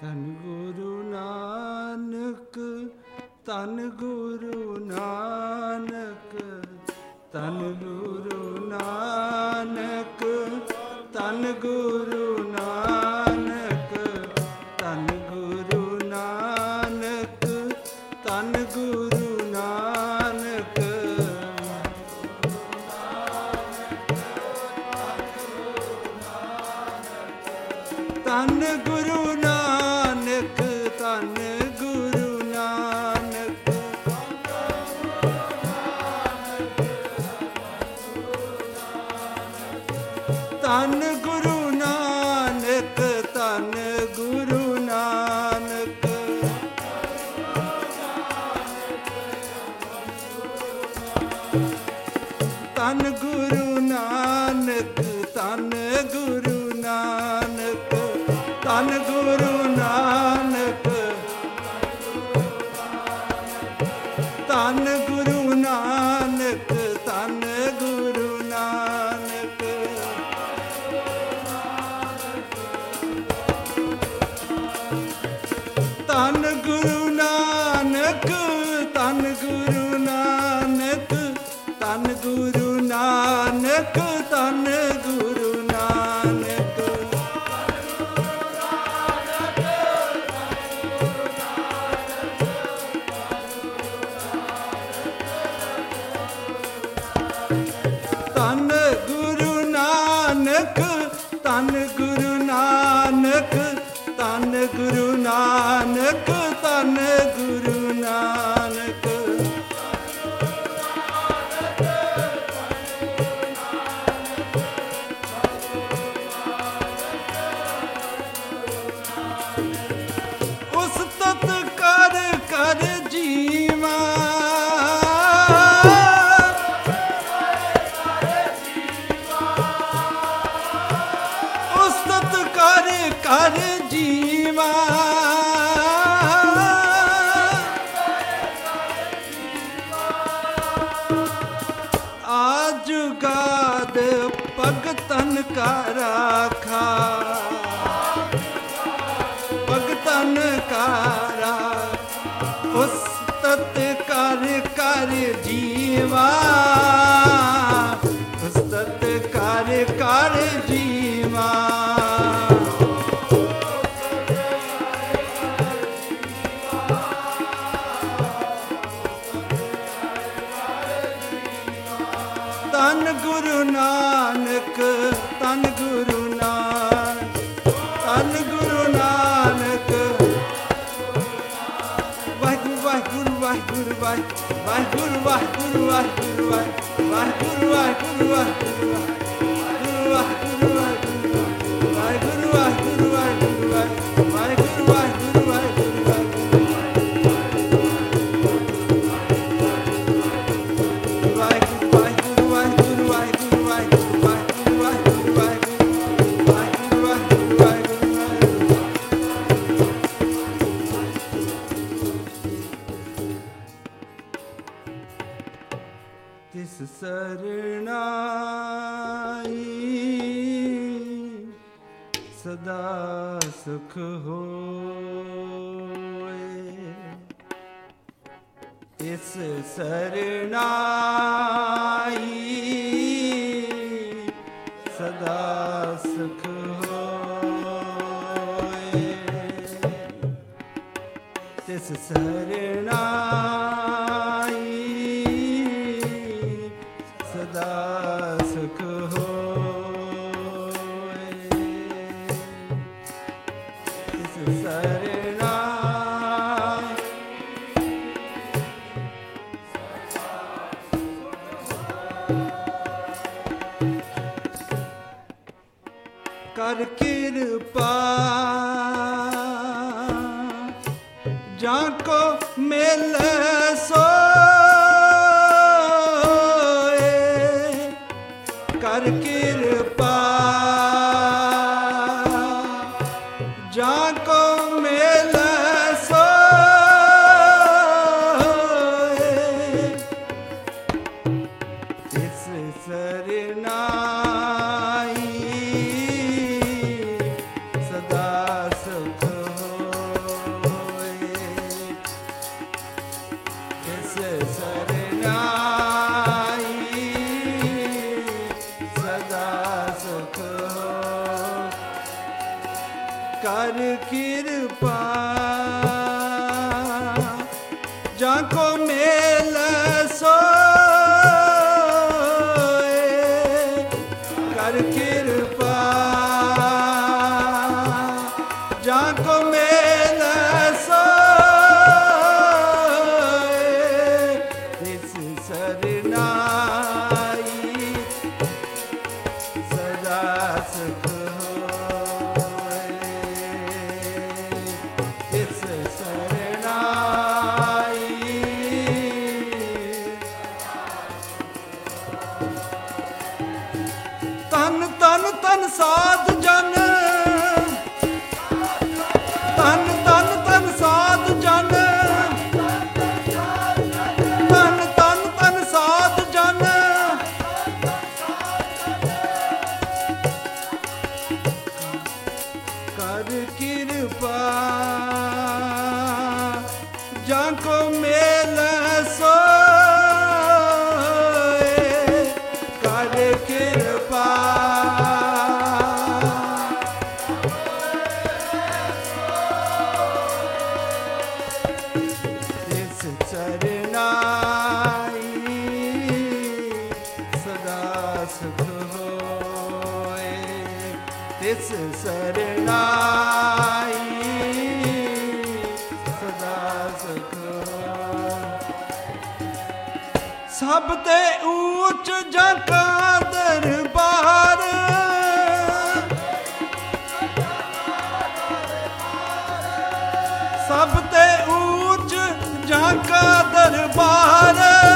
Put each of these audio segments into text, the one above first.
ਧੰਨ ਗੁਰੂ ਨਾਨਕ, ਧੰਨ ਗੁਰੂ ਨਾਨਕ, ਧੰਨ ਗੁਰੂ ਨਾਨਕ, ਧੰਨ ਗੁਰੂ ਨਾਨਕ, ਧੰਨ ਗੁਰੂ ਨਾਨਕ, ਧੰਨ ਗੁਰੂ ਨਾਨਕ। ਧੰਨ ਗੁਰੂ ਨਾਨਕ, ਧੰਨ ਗੁਰੂ ਨਾਨਕ, ਧੰਨ ਗੁਰੂ ਨਾਨਕ, ਧੰਨ ਗੁਰੂ ਨਾਨਕ, ਧੰਨ ਗੁਰੂ ਨਾਨਕ, ਧੰਨ ਗੁਰੂ ਨਾਨਕ, ਧੰਨ ਗੁਰੂ ਨਾਨਕ, ਧੰਨ ਗੁਰੂ ਨਾਨਕ, ਧੰਨ ਗੁਰੂ ਨਾਨਕ। ਧੰਨ ਗੁਰੂ ਨਾਨਕ, ਧੰਨ ਗੁਰੂ ਨਾਨਕ, ਧੰਨ ਗੁਰੂ ਨਾਨਕ, ਧੰਨ ਗੁਰੂ ਨਾਨਕ। ਧੰਨ ਗੁਰੂ ਨਾਨਕ, ਧੰਨ ਗੁਰੂ ਨਾਨਕ, ਧੰਨ ਗੁਰੂ ਨਾਨਕ, ਧੰਨ ਗੁਰੂ ਨਾਨਕ। ਉਸਤਤ ਕਰ ਕਰ ਜੀਵਾ, ਉਸਤਤ ਕਰ ਕਰ ਜੀਵਾ, ਆਜੁਗਾਦ ਭਗਤਨ ਕਾ ਰਾਖਾ, ਭਗਤਨ ਕਾ ਰਾਖਾ। ਉਸਤਤ ਕਰ ਕਰ ਜੀਵਾ, ਉਸਤਤ ਕਰ ਕਰ ਜੀਵਾ, ਧੰਨ ਗੁਰੂ ਨਾਨਕ, ਧੰਨ ਗੁਰੂ ਨਾਨਕ, ਧੰਨ ਗੁਰੂ ਨਾਨਕ। ਵਾਹਿਗੁਰੂ ਵਾਹਿਗੁਰੂ ਵਾਹਿਗੁਰੂ ਵਾਹਿਗੁਰੂ ਵਾਹਿਗੁਰੂ ਵਾਹਿਗੁਰੂ ਵਾਹਿਗੁਰੂ ਵਾਹਿਗੁਰੂ ਵਾਹਿਗੁਰੂ ਵਾਹਿਗੁਰੂ ਵਾਹਿਗੁਰੂ ਵਾਹਿਗੁਰੂ ਵਾਹਿਗੁਰੂ ਵਾਹਿਗੁਰੂ ਵਾਹਿਗੁਰੂ ਵਾਹਿਗੁਰੂ ਵਾਹਿਗੁਰੂ ਵਾਹਿਗੁਰੂ। ਤਿਸ ਸਰਣਾਈ ਸਦਾ ਸੁਖ ਹੋਏ, ਤਿਸ ਸਰਣਾਈ ਸਦਾ ਸੁਖ ਹੋਏ, ਤਿਸ ਸਰਣਾਈ ਸਦਾ ਸੁਖ ਹੋਏ, ਤਿਸ ਸਰਣਾ। ਕਰ ਕਿਰਪਾ ਜਾਂ ਕੋ ਮਿਲ ਸੋਏ, ਕਰ ਕਿਰਪਾ ਜਾਂ ਕੋ ਮਿਲ ਸੋਏ, ਤਿਸ ਸਰਨਾਈ ਸਦਾ ਸੁਖ ਹੋਏ। कर कृपा जाको मेल सोए कर कृपा जाको मेल सोए इस सरनाई सदा सुख तन साध जन तन तन तन साध जन तन तन तन साध जन कर कृपा जाको मेल सोए कर कृपा तिस सरनाई सदा सुख सब ते ऊंच जाका दरबार सब ते ऊंच जाका दरबार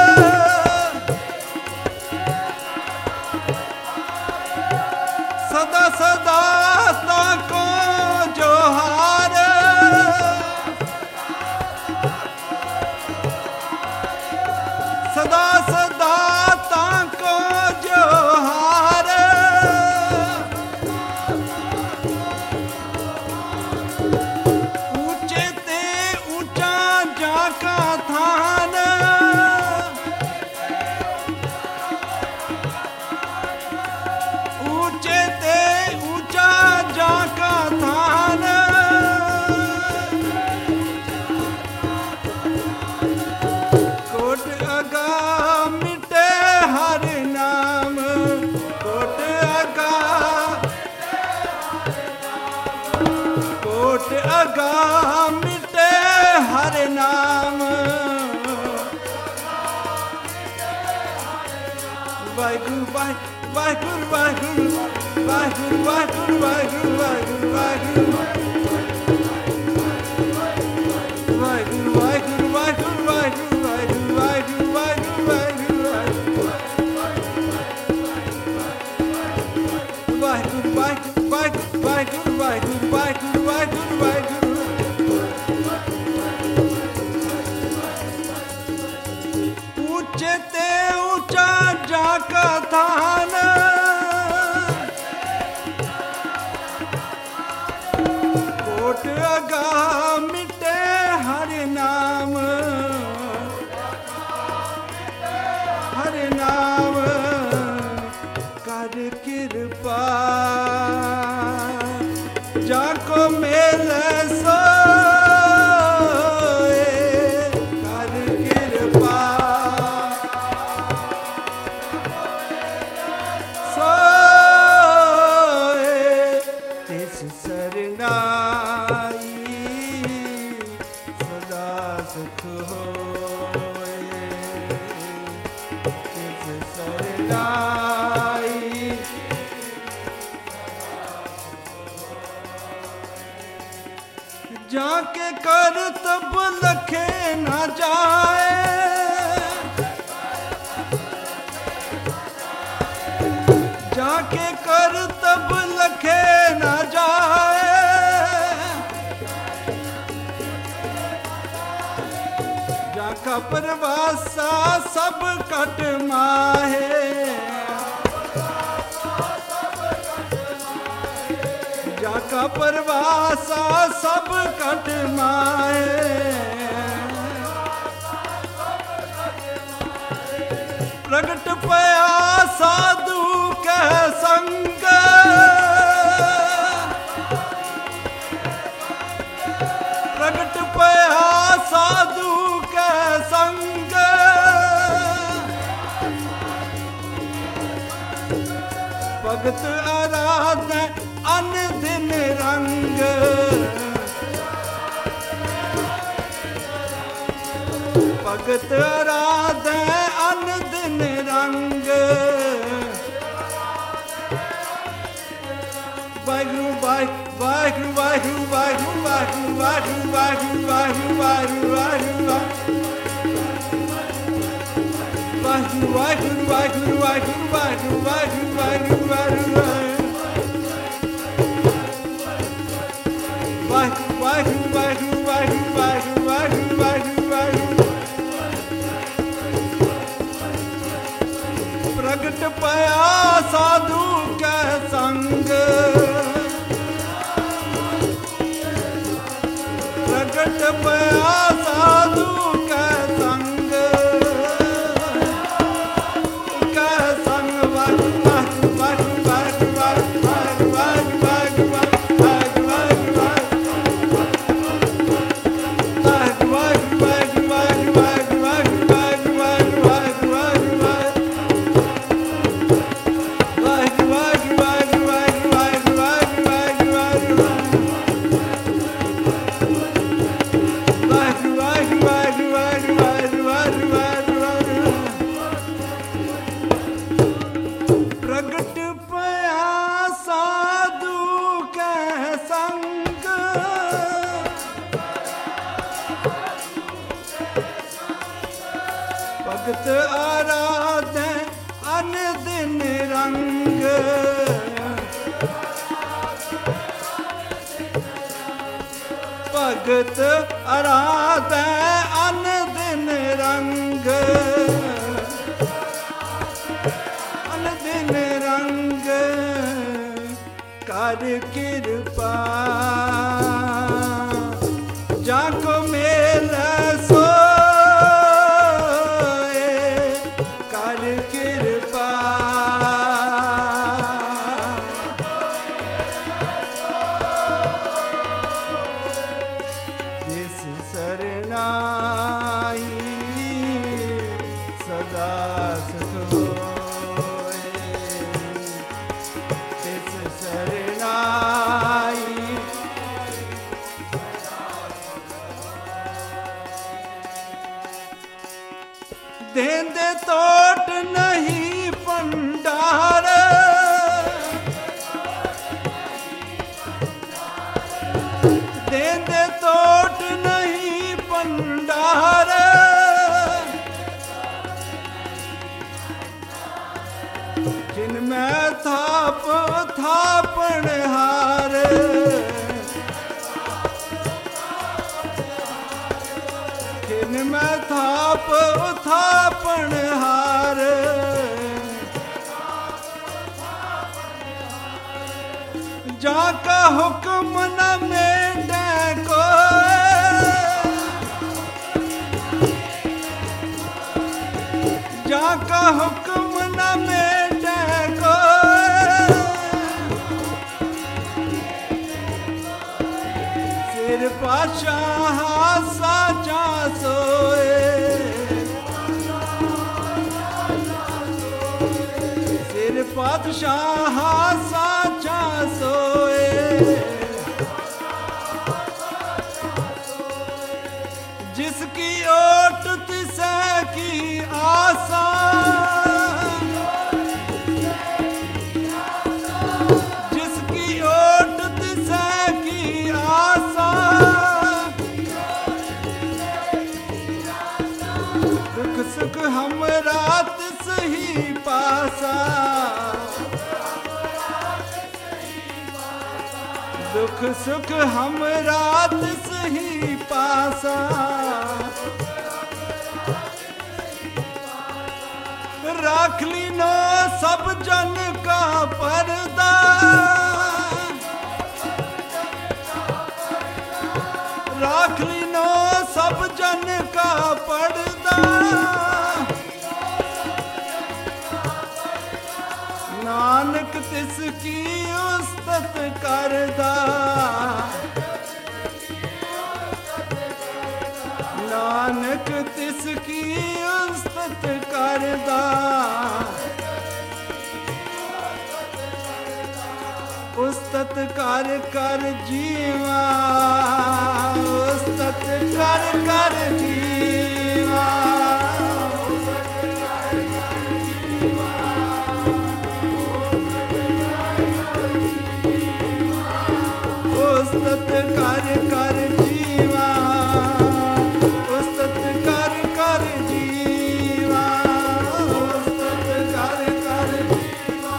सदा सदा ताको जोहार सदा सदा ताको जोहार ऊंचे ते ऊंचा जाका थान ऊंचे ते ऊंचा जाका थान कोट अगा मिटे हर नाम कोट अगा मिटे हर नाम वाहिगुरु वाहिगुरु वाहिगुरु वाहिगुरु वाहिगुरु वाहिगुरु वाहिगुरु वाहिगुरु वाहिगुरु वाहिगुरु वाहिगुरु वाहिगुरु वाहिगुरु वाहिगुरु वाहिगुरु वाहिगुरु वाहिगुरु वाहिगुरु ऊंचे ते ऊंचा जाका थान कोट अगा मिटे हर नाम कर कृपा जाको मेल सोए कर कृपा सोए तिस सरनाई सदा सुख होए तिस सरनाई जाके कर तब लखे न जाए जाके कर तब लखे न जाए जाका परवासा सब कट माहे जाका परवासा सब कट माहे प्रगट पया साधु कह संग भगत आराधे अन दिन रंग भगत आराधे अन दिन रंग वाहिगुरु वाहिगुरु वाहिगुरु वाहिगुरु वाहिगुरु वाहिगुरु वाहिगुरु वाहिगुरु वाहिगुरु वाहिगुरु वाहिगुरु वाहिगुरु वाहिगुरु वाहिगुरु वाहिगुरु वाहिगुरु वाहिगुरु वाहिगुरु वाहिगुरु प्रगट पया साधु के संग प्रगट पया साधु के संग भगत आराधे अन दिन रंग भगत आराधे अन दिन रंग अन दिन रंग कर कृपा जाको मेल सो देंदे तोट नहीं पंडार देंदे तोट नहीं पंडार जिनमें थाप थापण हार जिनमें थाप थापण हार जाका हुक्म न मेंढे को जाका हुक्म न मेंढे को सिर पाशाह साचा सोए सिर पातशाह साचा सोए जिसकी ओट तिसे की आशा जिसकी ओट तिसे की आशा दुख सुख हमरा तिस ही पासा दुख सुख हमरा तिस ही पासा राख लीनो सब जन का पर्दा राख लीनो सब जन का पर्दा नानक तिसकी उस्तत करदा नानक तिसकी उस्तत करदा ਕਰ ਕਰ ਜੀਵਾ, ਉਸਤਤ ਕਰ ਕਰ ਜੀਵਾ, ਉਸਤਤ ਕਰ ਕਰ ਜੀਵਾ, ਉਸਤਤ ਕਰ ਕਰ ਜੀਵਾ, ਉਸਤਤ ਕਰ ਕਰ ਜੀਵਾ,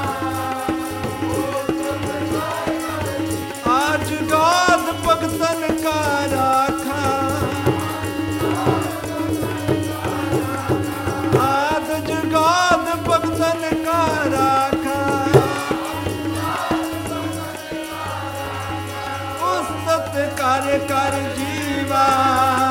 ਆਜ ਗਾਦ ਭਗਤਨ ਕਾ ਰਾਖਾ, ਆਦ ਜੁਗਾਦ ਭਗਤਨ ਕਾ ਰਾਖਾ, ਉਸਤਤ ਕਰ ਕਰ ਜੀਵਾ।